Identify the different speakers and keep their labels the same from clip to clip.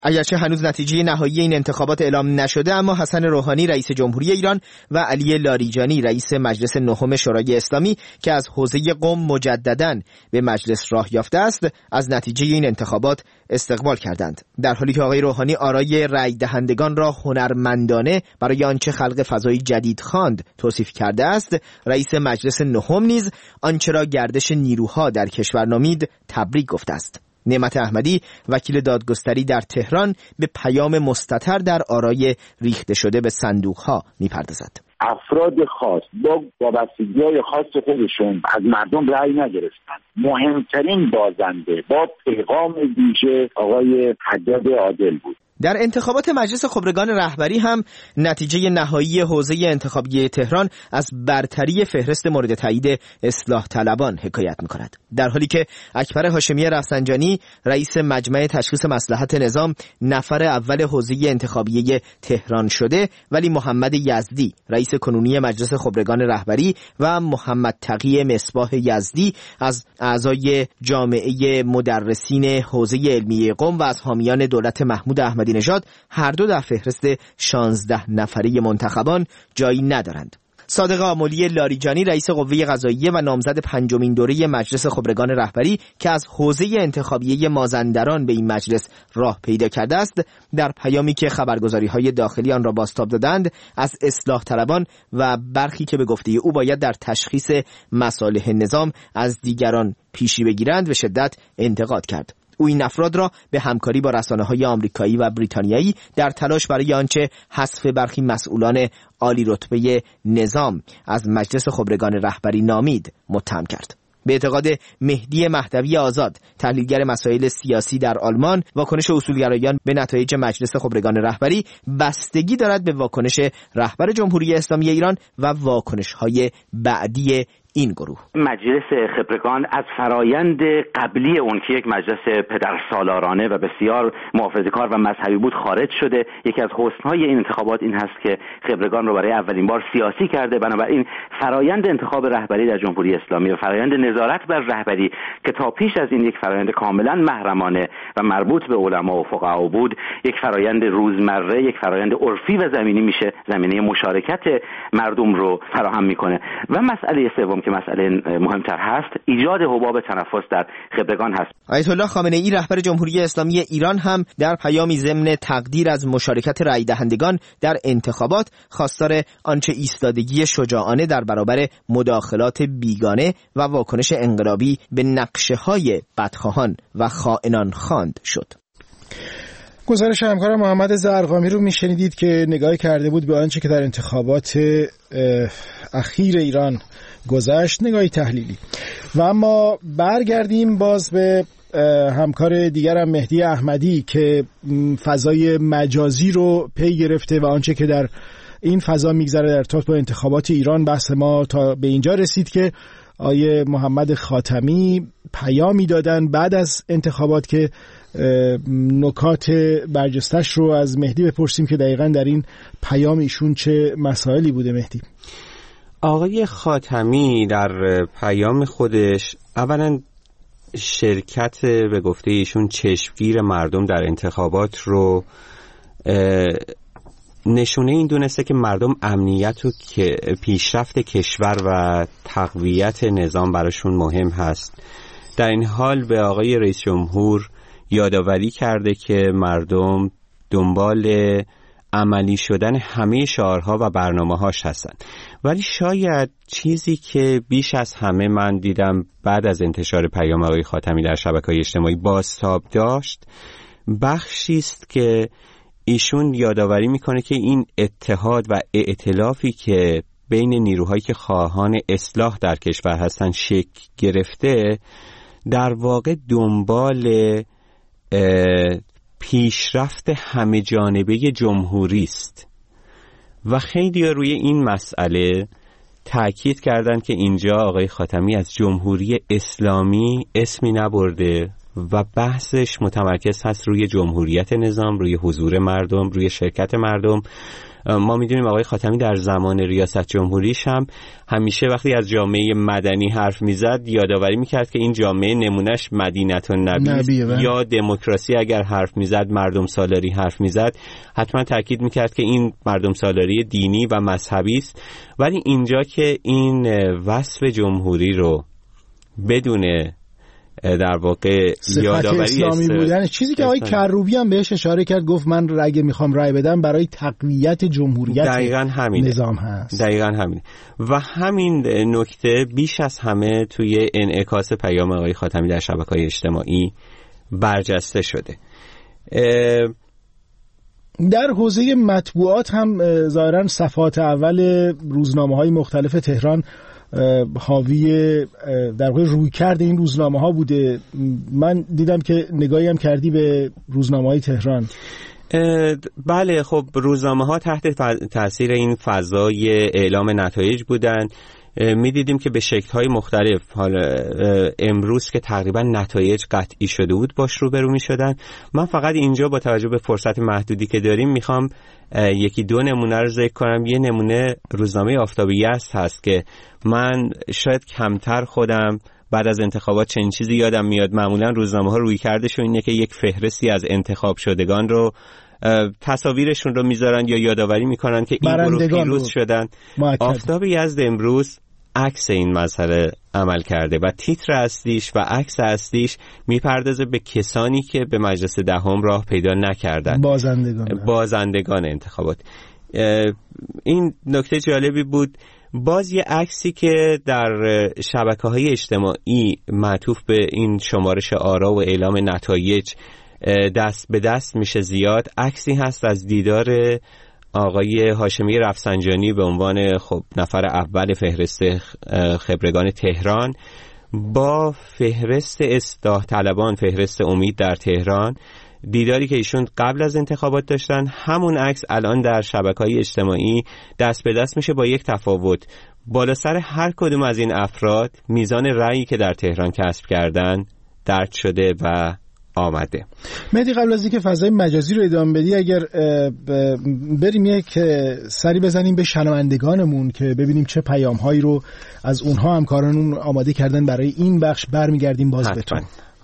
Speaker 1: اگرچه هنوز نتیجه نهایی این انتخابات اعلام نشده، اما حسن روحانی رئیس جمهوری ایران و علی لاریجانی رئیس مجلس نهم شورای اسلامی که از حوزه قم مجدداً به مجلس راه یافته است، از نتیجه این انتخابات استقبال کردند، در حالی که آقای روحانی آرای رای دهندگان را هنرمندانه برای آنچه خلق فضای جدید خواند توصیف کرده است. رئیس مجلس نهم نیز آنچه را گردش نیروها در کشور نامید تبریک گفته است. نعمت احمدی وکیل دادگستری در تهران به پیام مستتر در آرای ریخته شده به صندوق‌ها می‌پردازد.
Speaker 2: افراد خاص با وابستگی‌های خاص خودشون از مردم رأی نگرفتن. مهمترین بازنده با پیغام ویژه آقای حداد عادل بود.
Speaker 1: در انتخابات مجلس خبرگان رهبری هم نتیجه نهایی حوزه انتخابی تهران از برتری فهرست مورد تایید اصلاح طلبان حکایت می‌کند، در حالی که اکبر هاشمی رفسنجانی رئیس مجمع تشخیص مصلحت نظام نفر اول حوزه انتخابی تهران شده، ولی محمد یزدی رئیس کنونی مجلس خبرگان رهبری و محمد تقی مصباح یزدی از اعضای جامعه مدرسین حوزه علمیه قم و از حامیان دولت محمود احمدی نژاد هر دو در فهرست 16 نفره منتخبان جایی ندارند. صادق آملی لاریجانی رئیس قوه قضاییه و نامزد پنجمین دوره مجلس خبرگان رهبری که از حوزه انتخابیه مازندران به این مجلس راه پیدا کرده است، در پیامی که خبرگزاری‌های داخلی آن را بازتاب دادند، از اصلاح طلبان و برخی که به گفته او باید در تشخیص مصالح نظام از دیگران پیشی بگیرند به شدت انتقاد کرد. او این افراد را به همکاری با رسانه‌های آمریکایی و بریتانیایی در تلاش برای آنچه حذف برخی مسئولان عالی رتبه نظام از مجلس خبرگان رهبری نامید متهم کرد. به اعتقاد مهدی مهدوی آزاد، تحلیلگر مسائل سیاسی در آلمان، واکنش اصولگرایان به نتایج مجلس خبرگان رهبری بستگی دارد به واکنش رهبر جمهوری اسلامی ایران و واکنش‌های بعدی این گروه.
Speaker 3: مجلس خبرگان از فرایند قبلی اون که یک مجلس پدرسالارانه و بسیار محافظه‌کار و مذهبی بود خارج شده. یکی از حسن‌های این انتخابات این هست که خبرگان رو برای اولین بار سیاسی کرده. بنابراین فرایند انتخاب رهبری در جمهوری اسلامی و فرایند نظارت بر رهبری که تا پیش از این یک فرایند کاملا محرمانه و مربوط به علما و فقها بود، یک فرایند روزمره، یک فرایند عرفی و زمینی میشه، زمینه مشارکت مردم رو فراهم میکنه. و مسئله سوم که مسئله مهمتر هست، ایجاد حباب تنفس در خبرگان هست.
Speaker 1: آیت الله خامنه ای رهبر جمهوری اسلامی ایران هم در پیامی ضمن تقدیر از مشارکت رای دهندگان در انتخابات خواستار آنچه ایستادگی شجاعانه در برابر مداخلات بیگانه و واکنش انقلابی به نقشه‌های بدخواهان و خائنان خواند شد.
Speaker 4: گزارش همکارم محمد زرقامی رو میشنیدید که نگاهی کرده بود به آنچه که در انتخابات اخیر ایران گذشت، نگاهی تحلیلی. و اما برگردیم باز به همکار دیگرم مهدی احمدی که فضای مجازی رو پی گرفته و آنچه که در این فضا میگذره در ارتباط با انتخابات ایران. بحث ما تا به اینجا رسید که آیه محمد خاتمی پیامی دادن بعد از انتخابات که نکات برجستش رو از مهدی بپرسیم که دقیقاً در این پیام ایشون چه مسائلی بوده. مهدی.
Speaker 5: آقای خاتمی در پیام خودش اولا شرکت به گفته ایشون چشمگیر مردم در انتخابات رو نشونه این دونسته که مردم امنیت و پیشرفت کشور و تقویت نظام براشون مهم هست. در این حال به آقای رئیس جمهور یادآوری کرده که مردم دنبال عملی شدن همه شعارها و برنامه‌هاش هستن. ولی شاید چیزی که بیش از همه من دیدم بعد از انتشار پیام آقای خاتمی در شبکه‌های اجتماعی بازتاب داشت، بخشی است که ایشون یادآوری میکنه که این اتحاد و ائتلافی که بین نیروهایی که خواهان اصلاح در کشور هستن شکل گرفته، در واقع دنبال پیشرفت همه جانبه جمهوری است. و خیلی روی این مسئله تأکید کردن که اینجا آقای خاتمی از جمهوری اسلامی اسمی نبرده و بحثش متمرکز هست روی جمهوریت نظام، روی حضور مردم، روی شرکت مردم. ما میدونیم آقای خاتمی در زمان ریاست جمهوریش هم همیشه وقتی از جامعه مدنی حرف میزد یادآوری میکرد که این جامعه نمونش مدینه النبی یا دموکراسی. اگر حرف میزد، مردم سالاری حرف میزد، حتما تاکید میکرد که این مردم سالاری دینی و مذهبی است. ولی اینجا که این وصف جمهوری رو بدون در واقع یادآوری
Speaker 4: اسلامی بودن، چیزی که آقای کروبی هم بهش اشاره کرد، گفت من اگه میخوام رای بدم برای تقویت جمهوریت نظام هست.
Speaker 5: دقیقاً همین و همین نکته بیش از همه توی انعکاس پیام آقای خاتمی در شبکه‌های اجتماعی برجسته شده.
Speaker 4: در حوزه مطبوعات هم ظاهراً صفحات اول روزنامه‌های مختلف تهران حاوی در واقع رویکرد این روزنامه‌ها بوده. من دیدم که نگاهی هم کردی به روزنامه‌های تهران.
Speaker 5: بله، خب روزنامه‌ها تحت تاثیر این فضای اعلام نتایج بودن. می‌دیدیم که به شکل‌های مختلف، حالا امروز که تقریبا نتایج قطعی شده بود باش روبرو می‌شدن. من فقط اینجا با توجه به فرصت محدودی که داریم می‌خوام یکی دو نمونه رو ذکر کنم. یه نمونه روزنامه آفتاب یزد هست که من شاید کمتر خودم بعد از انتخابات چنین چیزی یادم میاد. معمولا روزنامه‌ها رویکردشون اینه که یک فهرستی از انتخاب شدگان رو تصاویرشون رو میذارن یا یادآوری میکنن که این گروه پیروز شدن. آفتاب یزد امروز عکس این مسئله عمل کرده و تیتر اصلیش و عکس اصلیش میپردازه به کسانی که به مجلس دهم راه پیدا نکردن، بازندگان انتخابات. این نکته جالبی بود. باز یه عکسی که در شبکه‌های اجتماعی معطوف به این شمارش آرا و اعلام نتایج دست به دست میشه زیاد، عکسی هست از دیدار آقای هاشمی رفسنجانی به عنوان خب نفر اول فهرست خبرگان تهران با فهرست اصلاح طلبان، فهرست امید در تهران. دیداری که ایشون قبل از انتخابات داشتن، همون عکس الان در شبکه‌های اجتماعی دست به دست میشه با یک تفاوت. بالا سر هر کدوم از این افراد میزان رأیی که در تهران کسب کردن درج شده و آمده.
Speaker 4: مهدی، قبل از اینکه فضای مجازی رو ادامه بدی، اگر بریم یک سری بزنیم به شنوندگانمون که ببینیم چه پیام‌هایی رو از اونها همکارانمون آماده کردن برای این بخش، برمیگردیم باز به تو.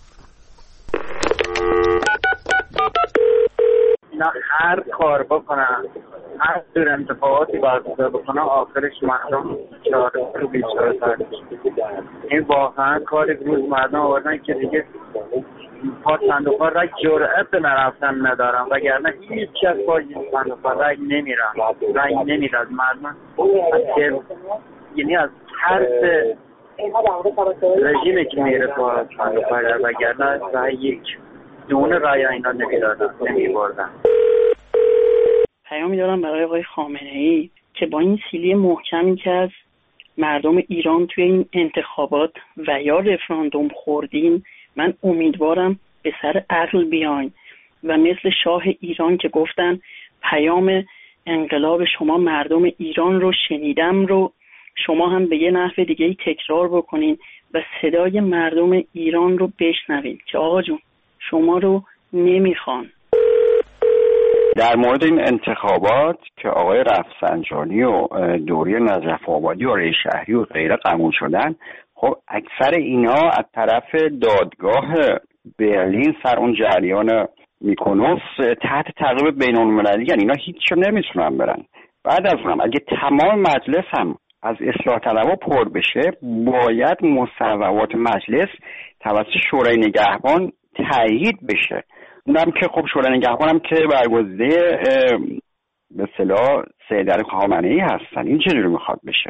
Speaker 6: هر کار بکنم، هر طور انتخاباتی برگزار بکنم، آخرش مردم چاره رو بیچاره تر. این واقعا کار روز مردم آوردن که دیگه پا صندوق‌ها را جرأت نرفتن ندارم، وگرنه هیچ کس با این صندوق‌ها رای نمیره از مردم، یعنی از ترس رژیمی که میره با صندوق‌ها را، وگرنه رای یک دونه رای اینا نمیبردن.
Speaker 7: پیامی دارم برای آقای خامنه‌ای که با این سیلی محکمی که از مردم ایران توی این انتخابات و یا رفراندوم خوردیم، من امیدوارم به سر عقل بیاین و مثل شاه ایران که گفتن پیام انقلاب شما مردم ایران رو شنیدم رو شما هم به یه نحو دیگه تکرار بکنین و صدای مردم ایران رو بشنوین که آقا جون شما رو نمیخوان.
Speaker 8: در مورد این انتخابات که آقای رفسنجانی و دوری نجف آبادی و رئیس شهری و غیره قبول شدن، خب اکثر اینا از طرف دادگاه برلین سر اون جریان میکونوس تحت تعقیب بین‌المللی، یعنی اینا هیچ نمیتونن برن. بعد از اونم اگه تمام مجلس هم از اصلاح طلبها پر بشه، باید مصوبات مجلس توسط شورای نگهبان تایید بشه. اونم که خب شورای نگهبان هم که برگزیده به اصطلاح سید علی خامنه‌ای هستن. این چجوری میخواد بشه؟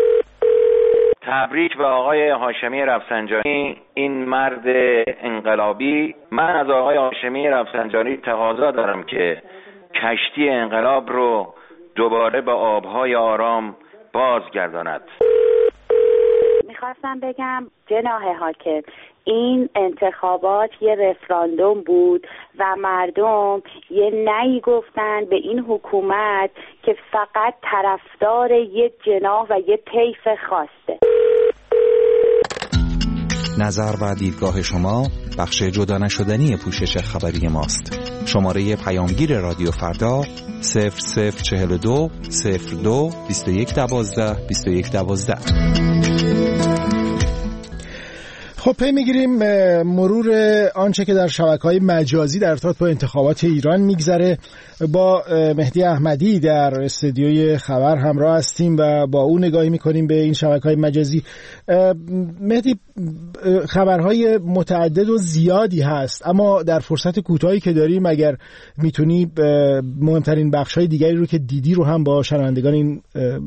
Speaker 9: تبریک به آقای هاشمی رفسنجانی، این مرد انقلابی. من از آقای هاشمی رفسنجانی تقاضا دارم که کشتی انقلاب رو دوباره به آبهای آرام بازگرداند.
Speaker 10: میخواستم بگم جناح حاکم، این انتخابات یه رفراندوم بود و مردم یه نهی گفتن به این حکومت که فقط طرفدار یک جناح و یه طیف خاصه.
Speaker 11: نظر و دیدگاه شما بخش جدا نشدنی پوشش خبری ماست. شماره پیامگیر رادیو فردا 0042 02 2112 2112.
Speaker 4: خب پی میگیریم مرور آنچه که در شبکه‌های مجازی در ارتباط با انتخابات ایران میگذره. با مهدی احمدی در استودیوی خبر همراه هستیم و با او نگاهی میکنیم به این شبکه‌های مجازی. مهدی، خبرهای متعدد و زیادی هست، اما در فرصت کوتاهی که داریم اگر میتونی مهمترین بخش‌های دیگری رو که دیدی رو هم با شنوندگان این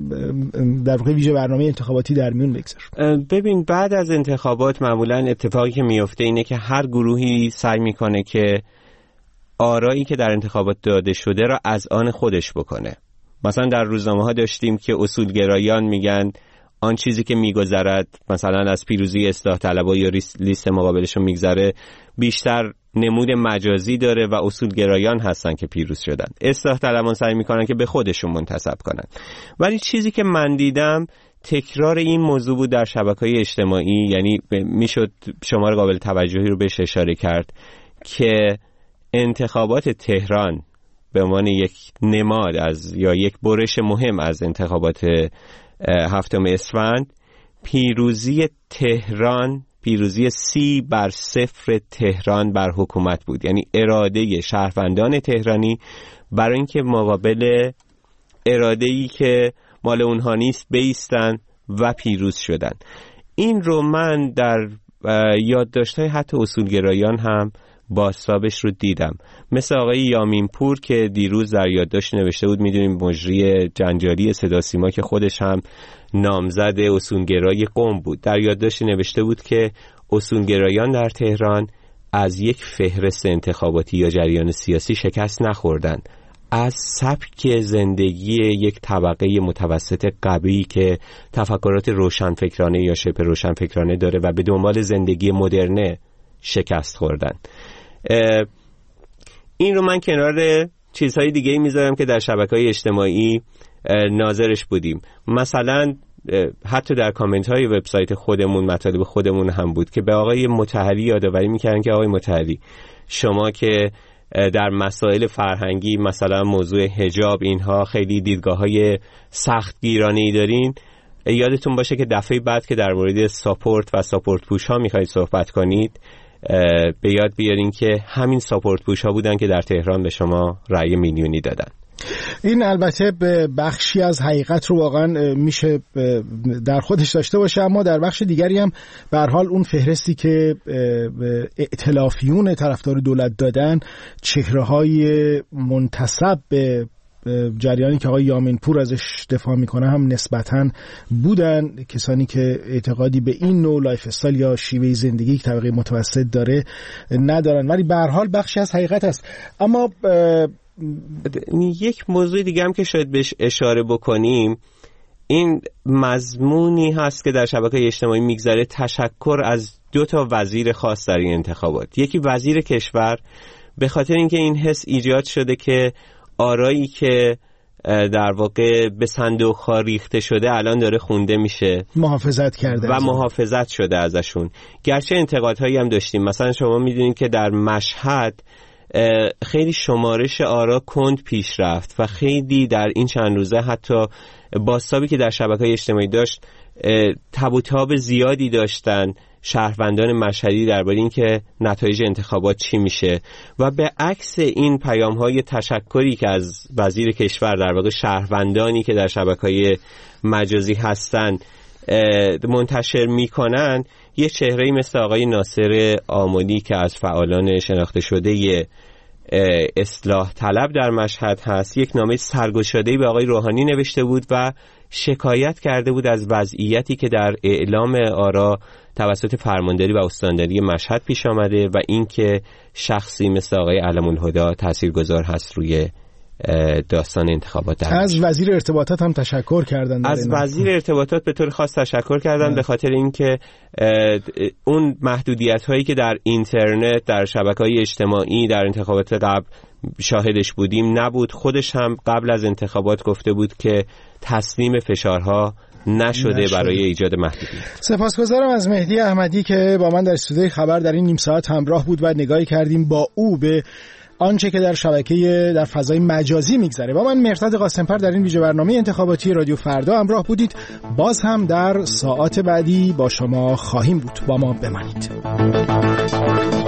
Speaker 4: در واقع ویژه برنامه انتخاباتی در میون بگذار.
Speaker 5: ببین، بعد از انتخابات معمولا اتفاقی که میفته اینه که هر گروهی سعی میکنه که آرایی که در انتخابات داده شده را از آن خودش بکنه. مثلا در روزنامه ها داشتیم که اصولگرایان میگن آن چیزی که میگذرد مثلا از پیروزی اصلاح طلبها یا لیست مقابلشون میگذره بیشتر نمود مجازی داره و اصولگرایان هستن که پیروز شدن. اصلاح طلبان سعی میکنن که به خودشون منتسب کنن. ولی چیزی که من دیدم تکرار این موضوع بود در شبکه‌های اجتماعی، یعنی میشد شمار قابل توجهی رو بهش اشاره کرد که انتخابات تهران به عنوان یک نماد از یا یک برش مهم از انتخابات 7 اسفند، پیروزی تهران، پیروزی 30-0 تهران بر حکومت بود. یعنی اراده شهروندان تهرانی برای اینکه مقابل اراده‌ای که مال اونها نیست بایستن و پیروز شدن. این رو من در یادداشت‌های حتی اصولگرایان هم بازتابش رو دیدم، مثل آقای یامین پور که دیروز در یادداشت نوشته بود، میدونیم مجری جنجالی صدا سیما که خودش هم نامزد اصولگرای قم بود، در یادداشت نوشته بود که اصولگرایان در تهران از یک فهرست انتخاباتی یا جریان سیاسی شکست نخوردن، از سبک زندگی یک طبقه متوسط قوی که تفکرات روشنفکرانه یا شبه روشنفکرانه داره و به دنبال زندگی مدرنه شکست خوردن. این رو من کنار چیزهای دیگه میذارم که در شبکه‌های اجتماعی ناظرش بودیم. مثلا حتی در کامنت های وبسایت خودمون مطالب خودمون هم بود که به آقای مطهری یادآوری میکردن که آقای مطهری، شما که در مسائل فرهنگی مثلا موضوع حجاب اینها خیلی دیدگاه‌های سختگیرانه‌ای دارین، یادتون باشه که دفعه بعد که در مورد ساپورت و ساپورت پوش ها میخواید صحبت کنید به یاد بیارین که همین ساپورت پوش ها بودن که در تهران به شما رأی میلیونی دادن.
Speaker 4: این البته به بخشی از حقیقت رو واقعا میشه در خودش داشته باشه، اما در بخش دیگری هم به هر حال اون فهرستی که ائتلافیون طرفدار دولت دادن، چهره‌های منتسب به جریانی که آقای یامین پور ازش دفاع میکنه هم نسبتاً بودن، کسانی که اعتقادی به این نوع لایف استایل یا شیوه زندگی که طبقه متوسط داره ندارن، ولی به هر حال بخشی از حقیقت است. اما
Speaker 5: یک موضوع دیگه هم که شاید بهش اشاره بکنیم، این مضمونی هست که در شبکه‌های اجتماعی میگذره، تشکر از 2 وزیر خاص در این انتخابات. یکی وزیر کشور، به خاطر اینکه این حس ایجاد شده که آرایی که در واقع به صندوق ها ریخته شده الان داره خونده میشه،
Speaker 4: محافظت کرده
Speaker 5: و محافظت شده ازشون. گرچه انتقادهایی هم داشتیم، مثلا شما میدونید که در مشهد خیلی شمارش آرا کند پیش رفت و خیلی در این چند روزه حتی بازتابی که در شبکه‌های اجتماعی داشت تب و تاب زیادی داشتن شهروندان مشهدی درباره اینکه نتایج انتخابات چی میشه، و به عکس این پیام‌های تشکری که از وزیر کشور در واقع شهروندانی که در شبکه‌های مجازی هستن منتشر میکنن، یه چهره‌ای مثل آقای ناصر آملی که از فعالان شناخته شده اصلاح طلب در مشهد هست، یک نامه سرگشاده‌ای به آقای روحانی نوشته بود و شکایت کرده بود از وضعیتی که در اعلام آرا توسط فرمانداری و استانداری مشهد پیش آمده و اینکه شخصی مثل آقای علم‌الهدی تاثیرگذار هست روی داستان انتخابات.
Speaker 4: از وزیر ارتباطات هم تشکر کردن،
Speaker 5: از وزیر ارتباطات به طور خاص تشکر کردن به خاطر اینکه اون محدودیت هایی که در اینترنت، در شبکه‌های اجتماعی در انتخابات قبل شاهدش بودیم نبود. خودش هم قبل از انتخابات گفته بود که تسلیم فشارها نشده برای ایجاد محدودیت.
Speaker 4: سپاسگزارم از مهدی احمدی که با من در استودیوی خبر در این نیم ساعت همراه بود و نگاهی کردیم با او به آنچه که در شبکه در فضای مجازی میگذره. با من مهرداد قاسم‌پر در این ویژه برنامه انتخاباتی رادیو فردا همراه بودید. باز هم در ساعات بعدی با شما خواهیم بود. با ما بمانید.